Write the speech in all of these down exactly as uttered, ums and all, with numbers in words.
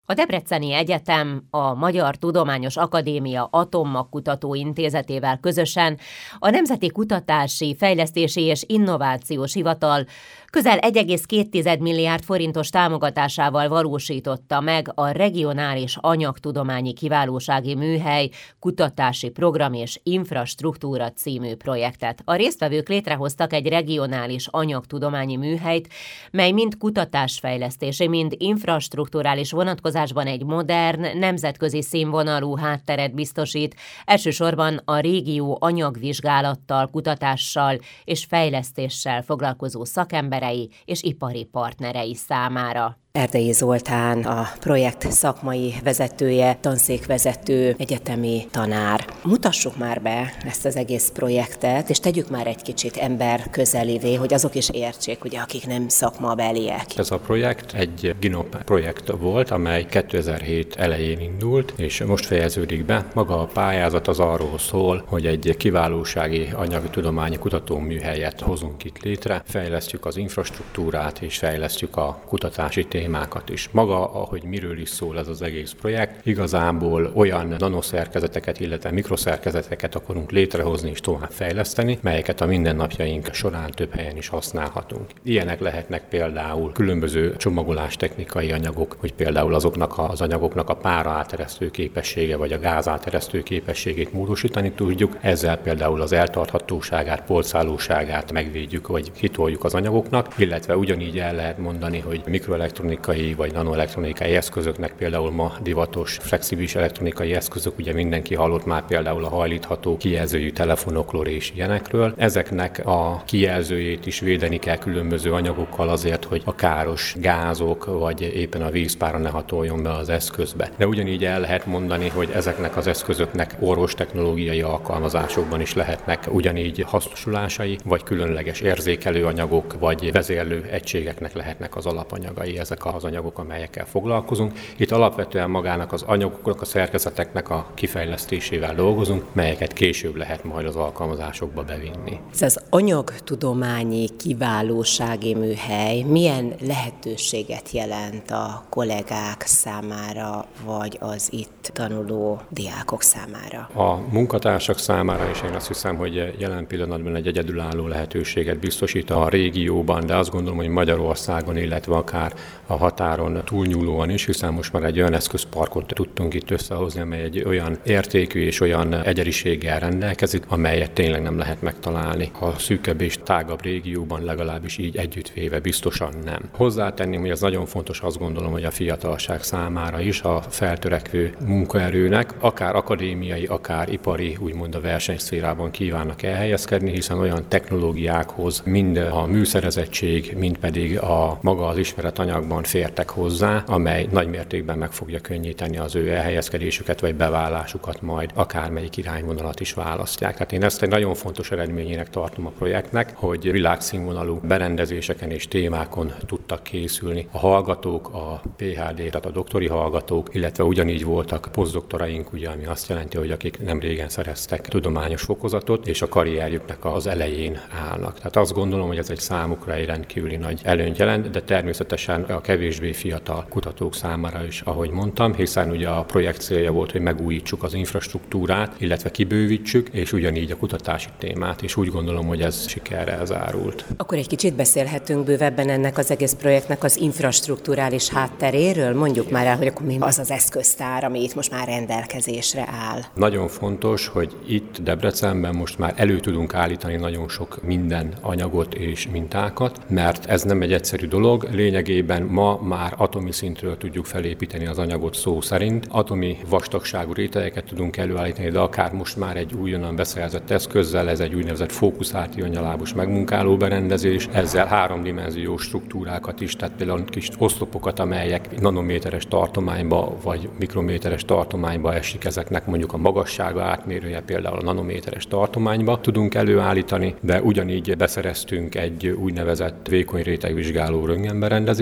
A Debreceni Egyetem a Magyar Tudományos Akadémia Atommagkutató Intézetével közösen a Nemzeti Kutatási, Fejlesztési és Innovációs Hivatal közel egy egész két milliárd forintos támogatásával valósította meg a Regionális Anyagtudományi Kiválósági Műhely Kutatási Program és Infrastruktúra című projektet. A résztvevők létrehoztak egy regionális anyagtudományi műhelyt, mely mind kutatásfejlesztési, mind infrastrukturális vonatkozásban egy modern, nemzetközi színvonalú hátteret biztosít, elsősorban a régió anyagvizsgálattal, kutatással és fejlesztéssel foglalkozó szakemberei és ipari partnerei számára. Erdei Zoltán, a projekt szakmai vezetője, tanszékvezető, egyetemi tanár. Mutassuk már be ezt az egész projektet, és tegyük már egy kicsit ember közelévé, hogy azok is értsék, ugye, akik nem szakmabeliek. Ez a projekt egy GINOP projekt volt, amely kétezer-hét elején indult, és most fejeződik be. Maga a pályázat az arról szól, hogy egy kiválósági anyagtudományi kutatóműhelyet hozunk itt létre, fejlesztjük az infrastruktúrát és fejlesztjük a kutatási témákat is. Maga, ahogy miről is szól ez az egész projekt, igazából olyan nanoszerkezeteket, illetve mikroszerkezeteket akarunk létrehozni és tovább fejleszteni, melyeket a mindennapjaink során több helyen is használhatunk. Ilyenek lehetnek például különböző csomagolástechnikai anyagok, hogy például azoknak az anyagoknak a pára áteresztő képessége vagy a gáz áteresztő képességét módosítani tudjuk, ezzel például az eltarthatóságát, polcállóságát megvédjük vagy kitoljuk az anyagoknak, illetve ugyanígy el lehet mondani, hogy mikroelektronikai vagy nanoelektronikai eszközöknek például ma divatos flexibilis elektronikai eszközök, ugye mindenki hallott már például a hajlítható kijelzőjű telefonokról és ilyenekről. Ezeknek a kijelzőjét is védeni kell különböző anyagokkal azért, hogy a káros gázok vagy éppen a vízpára ne hatoljon be az eszközbe. De ugyanígy el lehet mondani, hogy ezeknek az eszközöknek orvostechnológiai alkalmazásokban is lehetnek ugyanígy hasznosulásai, vagy különleges érzékelő anyagok, vagy vezérlő egységeknek lehetnek az alapanyagai ezek az anyagok, amelyekkel foglalkozunk. Itt alapvetően magának az anyagoknak, a szerkezeteknek a kifejlesztésével dolgozunk, melyeket később lehet majd az alkalmazásokba bevinni. Ez az anyagtudományi kiválósági műhely milyen lehetőséget jelent a kollégák számára, vagy az itt tanuló diákok számára? A munkatársak számára is én azt hiszem, hogy jelen pillanatban egy egyedülálló lehetőséget biztosít a régióban, de azt gondolom, hogy Magyarországon, illetve akár a határon túlnyúlóan is, hiszen most már egy olyan eszközparkot tudtunk itt összehozni, amely egy olyan értékű és olyan egyediséggel rendelkezik, amelyet tényleg nem lehet megtalálni. A szűkebb és tágabb régióban legalábbis így együttvéve biztosan nem. Hozzátenném, hogy ez nagyon fontos, azt gondolom, hogy a fiatalság számára is, a feltörekvő munkaerőnek, akár akadémiai, akár ipari, úgymond a versenyszférában kívánnak elhelyezkedni, hiszen olyan technológiákhoz mind a műszerezettség, mind pedig a maga az ismeretanyagban fértek hozzá, amely nagymértékben meg fogja könnyíteni az ő elhelyezkedésüket vagy beválásukat majd akármelyik irányvonalat is választják. Tehát én ezt egy nagyon fontos eredményének tartom a projektnek, hogy világszínvonalú berendezéseken és témákon tudtak készülni a hallgatók, a pé há dé, tehát a doktori hallgatók, illetve ugyanígy voltak posztdoktoraink, ugye, ami azt jelenti, hogy akik nem régen szereztek tudományos fokozatot, és a karrierjüknek az elején állnak. Tehát azt gondolom, hogy ez egy számukra egy rendkívüli nagy előnyt jelent, de természetesen a kevésbé fiatal kutatók számára is, ahogy mondtam, hiszen ugye a projekt célja volt, hogy megújítsuk az infrastruktúrát, illetve kibővítsük, és ugyanígy a kutatási témát, és úgy gondolom, hogy ez sikerrel zárult. Akkor egy kicsit beszélhetünk bővebben ennek az egész projektnek az infrastrukturális hátteréről. Mondjuk már el, hogy akkor mi az az eszköztár, ami itt most már rendelkezésre áll. Nagyon fontos, hogy itt Debrecenben most már elő tudunk állítani nagyon sok minden anyagot és mintákat, mert ez nem egy egyszerű dolog. Lényegében ma már atomi szintről tudjuk felépíteni az anyagot szó szerint. Atomi vastagságú rétegeket tudunk előállítani, de akár most már egy újonnan beszerzett eszközzel, ez egy úgynevezett fókuszált ionyalábos megmunkáló berendezés, ezzel háromdimenziós struktúrákat is, tehát például kis oszlopokat, amelyek nanométeres tartományba vagy mikrométeres tartományba esik, ezeknek mondjuk a magassága átmérője például a nanométeres tartományba tudunk előállítani, de ugyanígy beszereztünk egy úgynevezett vékony rétegvizsgáló röntgenberendezést, ami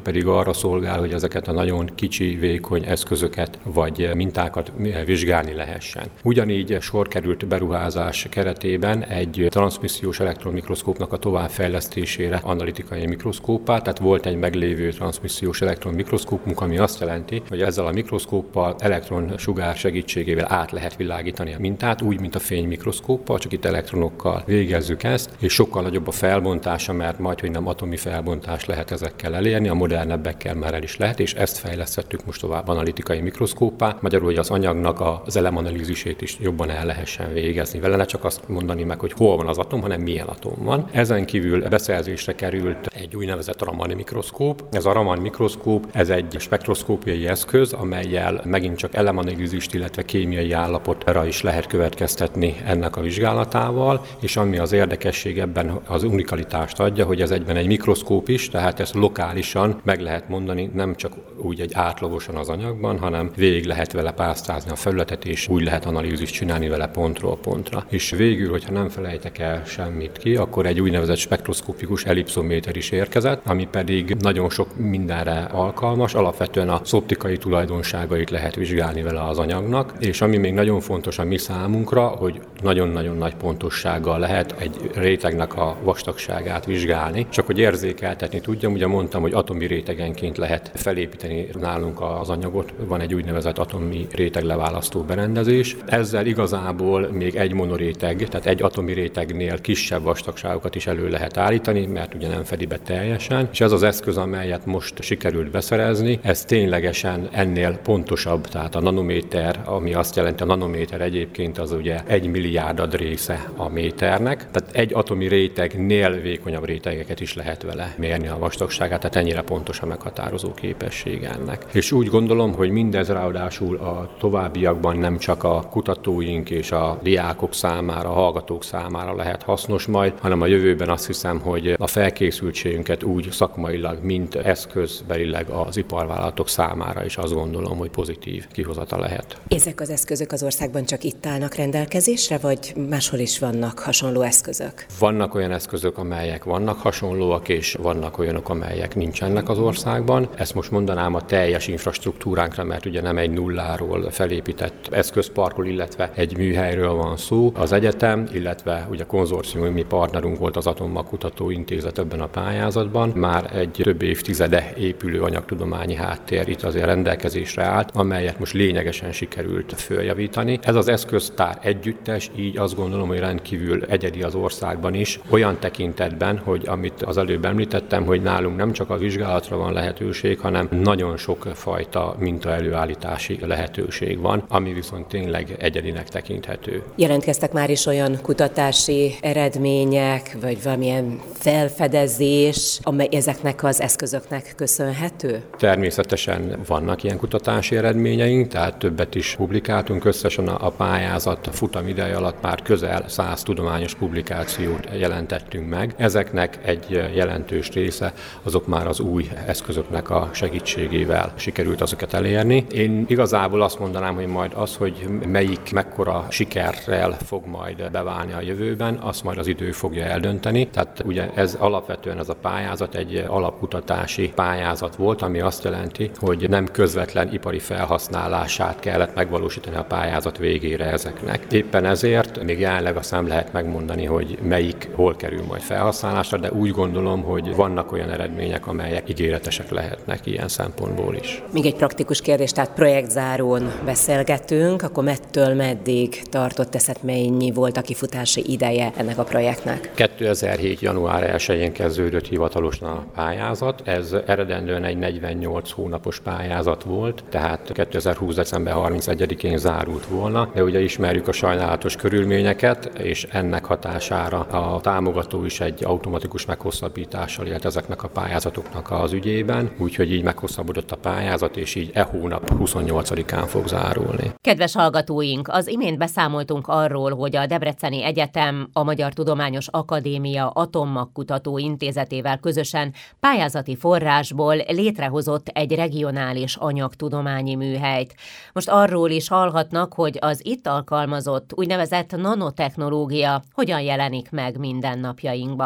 pedig arra szolgál, hogy ezeket a nagyon kicsi, vékony eszközöket vagy mintákat vizsgálni lehessen. Ugyanígy sor került beruházás keretében egy transzmissziós elektronmikroszkópnak a továbbfejlesztésére analitikai mikroszkóppá, tehát volt egy meglévő transzmissziós elektronmikroszkópunk, ami azt jelenti, hogy ezzel a mikroszkóppal elektronsugár segítségével át lehet világítani a mintát, úgy, mint a fénymikroszkóppal, csak itt elektronokkal végezzük ezt, és sokkal nagyobb a felbontása, mert majdhogy nem atomi felbontás lehet ezekkel elérni, a modernebbekkel már el is lehet, és ezt fejlesztettük most tovább analitikai mikroszkóppá, magyarul, hogy az anyagnak az elemanalízisét is jobban el lehessen végezni vele, ne csak azt mondani meg, hogy hol van az atom, hanem milyen atom van. Ezen kívül beszerzésre került egy úgynevezett Raman mikroszkóp. Ez a Raman mikroszkóp, ez egy spektroszkópiai eszköz, amellyel megint csak elemanalízist, illetve kémiai állapotra is lehet következtetni ennek a vizsgálatával, és ami az érdekesség ebben az unikalitást adja, hogy ez egyben egy mikroszkóp is, tehát ezt lokálisan meg lehet mondani, nem csak úgy egy átlagosan az anyagban, hanem végig lehet vele pásztázni a felületet, és úgy lehet analízist csinálni vele pontról pontra. És végül, hogyha nem felejtek el semmit ki, akkor egy úgynevezett spektroszkopikus ellipszométer is érkezett, ami pedig nagyon sok mindenre alkalmas, alapvetően az optikai tulajdonságait lehet vizsgálni vele az anyagnak, és ami még nagyon fontos a mi számunkra, hogy nagyon-nagyon nagy pontossággal lehet egy rétegnek a vastagságát vizsgálni, csak hogy érzékeltetni tudjam, ugye mondtam, hogy atomi rétegenként lehet felépíteni nálunk az anyagot, van egy úgynevezett atomi rétegleválasztó berendezés. Ezzel igazából még egy monoréteg, tehát egy atomi rétegnél kisebb vastagságokat is elő lehet állítani, mert ugye nem fedi be teljesen, és ez az eszköz, amelyet most sikerült beszerezni, ez ténylegesen ennél pontosabb, tehát a nanométer, ami azt jelenti, a nanométer egyébként az ugye egy milliárdad része a méternek, tehát egy atomi rétegnél vékonyabb rétegeket is lehet vele mérni a vastagságát, tehát ennyire pontos a meghatározó képessége ennek. És úgy gondolom, hogy mindez ráadásul a továbbiakban nem csak a kutatóink és a diákok számára, a hallgatók számára lehet hasznos majd, hanem a jövőben azt hiszem, hogy a felkészültségünket úgy szakmailag, mint eszközbelileg az iparvállalatok számára is azt gondolom, hogy pozitív kihozata lehet. Ezek az eszközök az országban csak itt állnak rendelkezésre, vagy máshol is vannak hasonló eszközök? Vannak olyan eszközök, amelyek vannak hasonlóak, és vannak olyanok, amelyek nincsenek az országban. Ezt most mondanám a teljes infrastruktúránkra, mert ugye nem egy nulláról felépített eszközparkról, illetve egy műhelyről van szó. Az egyetem, illetve ugye konzorciumi mi partnerünk volt az Atommag Kutatóintézet ebben a pályázatban. Már egy több évtizede épülő anyagtudományi háttér itt azért rendelkezésre állt, amelyet most lényegesen sikerült följavítani. Ez az eszköztár együttes, így azt gondolom, hogy rendkívül egyedi az országban is, olyan tekintetben, hogy amit az előbb említettem, hogy nálunk nem csak a vizsgálatra van lehetőség, hanem nagyon sok fajta minta előállítási lehetőség van, ami viszont tényleg egyedinek tekinthető. Jelentkeztek már is olyan kutatási eredmények, vagy valamilyen felfedezés, amely ezeknek az eszközöknek köszönhető? Természetesen vannak ilyen kutatási eredményeink, tehát többet is publikáltunk, összesen a pályázat futam ideje alatt már közel száz tudományos publikációt jelentettünk meg. Ezeknek egy jelentős része azok már az új eszközöknek a segítségével sikerült azokat elérni. Én igazából azt mondanám, hogy majd az, hogy melyik mekkora sikerrel fog majd beválni a jövőben, azt majd az idő fogja eldönteni. Tehát ugye ez alapvetően ez a pályázat egy alapkutatási pályázat volt, ami azt jelenti, hogy nem közvetlen ipari felhasználását kellett megvalósítani a pályázat végére ezeknek. Éppen ezért még jelenleg azt nem lehet megmondani, hogy melyik hol kerül majd felhasználásra, de úgy gondolom, hogy vannak olyan eredmények, amelyek ígéretesek lehetnek ilyen szempontból is. Még egy praktikus kérdés, tehát projektzárón beszélgetünk, akkor mettől meddig tartott, ez, mennyi volt a kifutási ideje ennek a projektnek? kétezer-hét. január elsején kezdődött hivatalosan a pályázat. Ez eredendően egy negyvennyolc hónapos pályázat volt, tehát kétezer-húsz. december harmincegyedikén zárult volna, de ugye ismerjük a sajnálatos körülményeket, és ennek hatására a támogató is egy automatikus meghosszabbítással élt ezeknek a pályázatoknak az ügyében, úgyhogy így meghosszabbodott a pályázat, és így e hónap huszonnyolcadikán fog zárulni. Kedves hallgatóink, az imént beszámoltunk arról, hogy a Debreceni Egyetem a Magyar Tudományos Akadémia Atommag Kutatóintézetével közösen pályázati forrásból létrehozott egy regionális anyagtudományi műhelyt. Most arról is hallhatnak, hogy az itt alkalmazott úgynevezett nanotechnológia hogyan jelenik meg mindennapjainkban.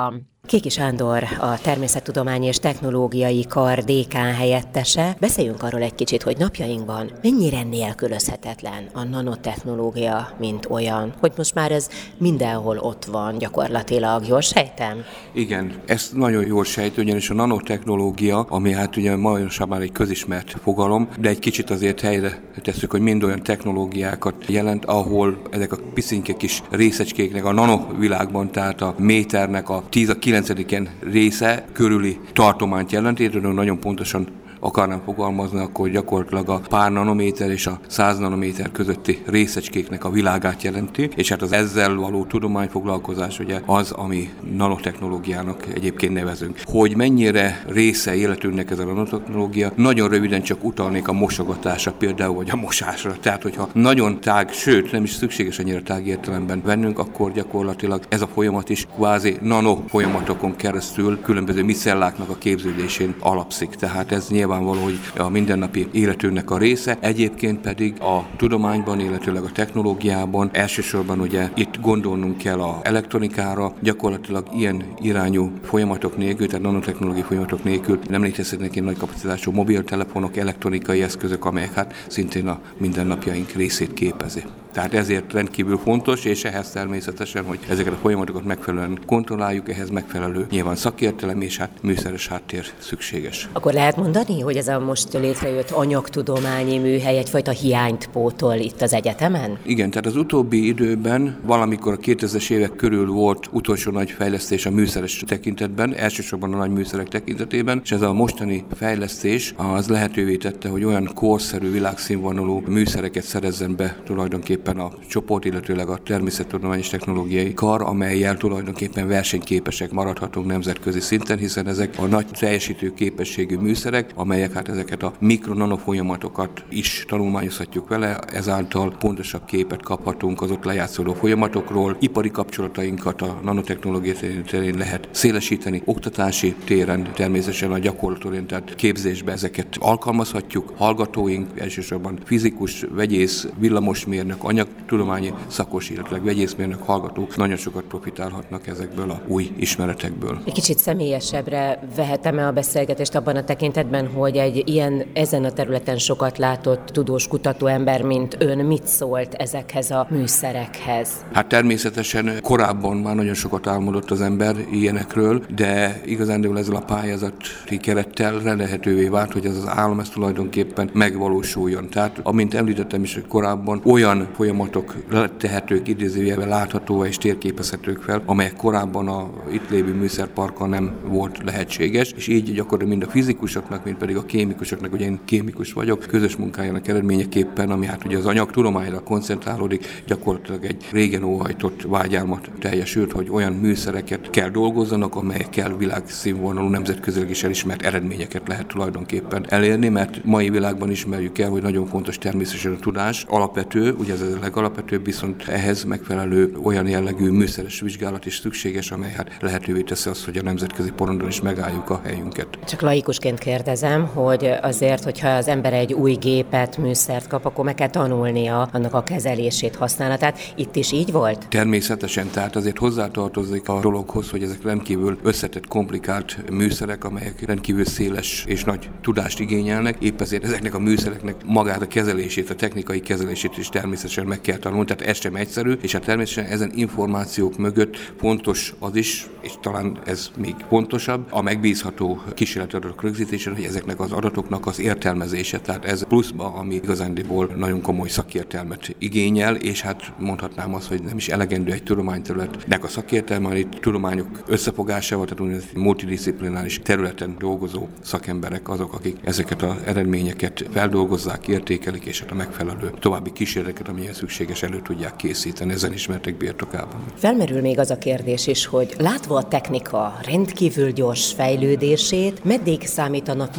Kéki Sándor, a Természettudományi és Technológiai Kar dékán helyettese. Beszéljünk arról egy kicsit, hogy napjainkban mennyire nélkülözhetetlen a nanotechnológia, mint olyan, hogy most már ez mindenhol ott van gyakorlatilag. Jól sejtem? Igen, ezt nagyon jól sejt, ugyanis a nanotechnológia, ami hát ugye majorsan már egy közismert fogalom, de egy kicsit azért helyre tesszük, hogy mind olyan technológiákat jelent, ahol ezek a piszínke kis részecskéknek a nanovilágban, tehát a méternek a tíz a kilencediken része körüli tartományt jelent. Én nagyon pontosan akarnám fogalmazni, akkor gyakorlatilag a pár nanométer és a száz nanométer közötti részecskéknek a világát jelenti, és hát az ezzel való tudományfoglalkozás ugye az, ami nanotechnológiának egyébként nevezünk. Hogy mennyire része életünknek ez a nanotechnológia, nagyon röviden csak utalnék a mosogatásra például, vagy a mosásra. Tehát, hogyha nagyon tág, sőt, nem is szükséges annyira tág értelemben vennünk, akkor gyakorlatilag ez a folyamat is kvázi nano folyamatokon keresztül különböző micelláknak a képződésén alapszik. Tehát ez nyilvánvaló, hogy a mindennapi életünknek a része, egyébként pedig a tudományban, illetőleg a technológiában elsősorban ugye itt gondolnunk kell az elektronikára, gyakorlatilag ilyen irányú folyamatok nélkül, tehát nanotechnológiai folyamatok nélkül nem létezhetnek ilyen nagy kapacitású mobiltelefonok, elektronikai eszközök, amelyek hát szintén a mindennapjaink részét képezi. Tehát ezért rendkívül fontos, és ehhez természetesen, hogy ezeket a folyamatokat megfelelően kontrolláljuk, ehhez megfelelő nyilván szakértelem és hát műszeres háttér szükséges. Akkor lehet mondani, hogy ez a most létrejött anyagtudományi műhely egyfajta hiányt pótol itt az egyetemen? Igen, tehát az utóbbi időben valamikor a kétezres évek körül volt utolsó nagy fejlesztés a műszeres tekintetben, elsősorban a nagy műszerek tekintetében, és ez a mostani fejlesztés az lehetővé tette, hogy olyan korszerű, világszínvonalú műszereket szerezzen be tulajdonképpen a csoport, illetőleg a Természettudományi és Technológiai Kar, amellyel tulajdonképpen versenyképesek maradhatunk nemzetközi szinten, hiszen ezek a nagy teljesítő képességű műszerek, amelyek hát ezeket a mikro-nano folyamatokat is tanulmányozhatjuk vele, ezáltal pontosabb képet kaphatunk az ott lejátszódó folyamatokról, ipari kapcsolatainkat a nanotechnológia terén lehet szélesíteni, oktatási téren természetesen a gyakorlatorientált képzésbe ezeket alkalmazhatjuk, hallgatóink, elsősorban fizikus, vegyész, villamosmérnök, anyagtudományi szakos, illetve vegyészmérnök hallgatók nagyon sokat profitálhatnak ezekből a új ismeretekből. Egy kicsit személyesebbre vehetem-e a beszélgetést abban a tekintetben, hogy egy ilyen ezen a területen sokat látott tudós kutató ember, mint ön, mit szólt ezekhez a műszerekhez? Hát természetesen korábban már nagyon sokat álmodott az ember ilyenekről, de igazán ezzel a pályázati kerettel lehetővé vált, hogy ez az álom ez tulajdonképpen megvalósuljon. Tehát, amint említettem is, hogy korábban olyan folyamatok tehetők, idézőjelben láthatóvá és térképezhetők fel, amelyek korábban a itt lévő műszerparkon nem volt lehetséges, és így gyakorlatilag mind a fizikusoknak, mind pedig a kémikusoknak, ugye én kémikus vagyok, közös munkájának eredményeképpen, ami hát ugye az anyagtudományra koncentrálódik, gyakorlatilag egy régen óhajtott vágyálmat teljesült, hogy olyan műszereket kell dolgozzanak, amelyekkel világszínvonalú, nemzetközileg is elismert eredményeket lehet tulajdonképpen elérni, mert mai világban ismerjük el, hogy nagyon fontos természetesen a tudás, alapvető, ugye ez a legalapvetőbb, viszont ehhez megfelelő olyan jellegű műszeres vizsgálat is szükséges, amely hát lehetővé teszi azt, hogy a nemzetközi porondon is megálljuk a helyünket. Csak laikusként kérdezem, hogy azért, hogyha az ember egy új gépet, műszert kap, akkor meg kell tanulnia annak a kezelését, használatát. Itt is így volt? Természetesen, tehát azért hozzátartozik a dologhoz, hogy ezek rendkívül összetett, komplikált műszerek, amelyek rendkívül széles és nagy tudást igényelnek. Épp ezért ezeknek a műszereknek magát a kezelését, a technikai kezelését is természetesen meg kell tanulni, tehát ez sem egyszerű, és hát természetesen ezen információk mögött fontos az is, és talán ez még fontosabb, a megbízható kísérletadatok rögzítése, hogy ezeknek az adatoknak az értelmezése, tehát ez pluszba, ami igazándiból nagyon komoly szakértelmet igényel, és hát mondhatnám azt, hogy nem is elegendő egy tudományterületnek a szakértelme, hanem itt tudományok összefogásával, tehát multidisziplináris területen dolgozó szakemberek azok, akik ezeket az eredményeket feldolgozzák, értékelik, és hát a megfelelő további kísérleteket, amilyen szükséges, elő tudják készíteni ezen ismertek birtokában. Felmerül még az a kérdés is, hogy látva a technika rendkívül gyors fejlődését, meddig számítanak majd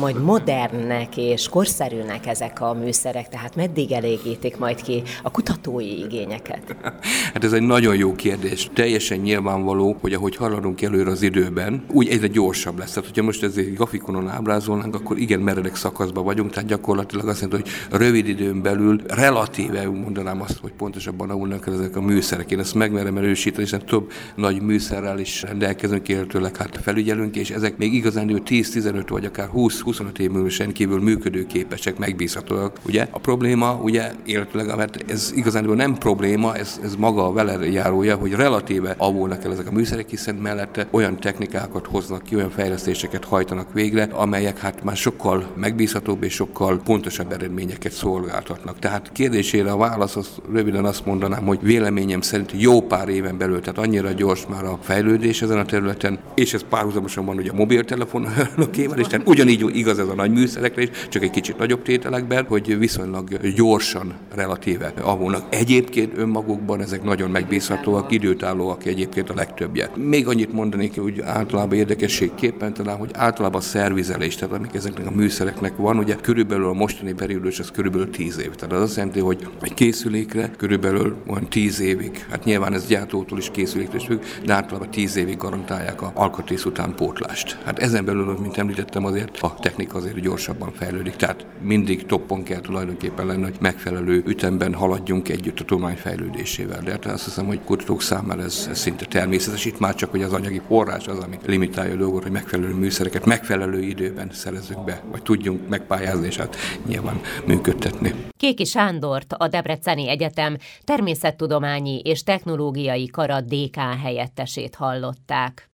hogy modernnek és korszerűnek ezek a műszerek, tehát meddig elégítik majd ki a kutatói igényeket? Hát ez egy nagyon jó kérdés. Teljesen nyilvánvaló, hogy ahogy haladunk előre az időben, úgy egyre gyorsabb lesz. Tehát, hogyha most ezért grafikonon ábrázolnánk, akkor igen meredek szakaszban vagyunk, tehát gyakorlatilag azt jelenti, hogy rövid időn belül relatíve mondanám azt, hogy pontosabban avulnak ezek a műszerek. Én ezt megmerem erősíteni, hiszen több nagy műszerrel is rendelkezünk, illetőleg hát felügyelünk, és ezek még igazán tíz-tizenöt vagy akár húsz-huszonöt év múlva rendkívül működőképesek, megbízhatóak. Ugye a probléma, ugye, illetőleg, mert ez igazán nem probléma, ez, ez maga a vele járója, hogy relatíve avulnak el ezek a műszerek, hiszen mellette olyan technikákat hoznak ki, olyan fejlesztéseket hajtanak végre, amelyek hát már sokkal megbízhatóbb és sokkal pontosabb eredményeket szolgáltatnak. Tehát kérdésére a válasz, az röviden azt mondanám, hogy véleményem szerint jó pár éven belül, tehát annyira gyors már a fejlődés ezen a területen, és ez párhuzamosan van ugye a mobiltelefonokéval, és tehát ugyanígy igaz ez a nagy műszerekre is, csak egy kicsit nagyobb tételekben, hogy viszonylag gyorsan relatíve avulnak. Egyébként önmagukban ezek nagyon megbízhatóak, időtállóak egyébként a legtöbbje. Még annyit mondanék, hogy általában érdekességképpen talán, hogy általában a szervizelés, tehát amik ezeknek a műszereknek van, ugye körülbelül a mostani periódus az körülbelül tíz év. Tehát az azt jelenti, hogy egy készülékre körülbelül olyan tíz évig, hát nyilván ez gyártótól is készüléktől is függ, de általában tíz évig garantálják a alkatrész után pótlást. Hát ezen belül, mint említettem, azért a technika azért gyorsabban fejlődik, tehát mindig toppon kell tulajdonképpen lenni, hogy megfelelő ütemben haladjunk együtt a tudomány fejlődésével. De hát azt hiszem, hogy kutatók számára ez, ez szinte természetes. Itt már csak, hogy az anyagi forrás az, ami limitálja a dolgot, hogy megfelelő műszereket megfelelő időben szerezzük be, vagy tudjunk megpályázni, és hát nyilván működtetni. Kéki Sándort, a Debreceni Egyetem Természettudományi és Technológiai Kara dékán helyettesét hallották.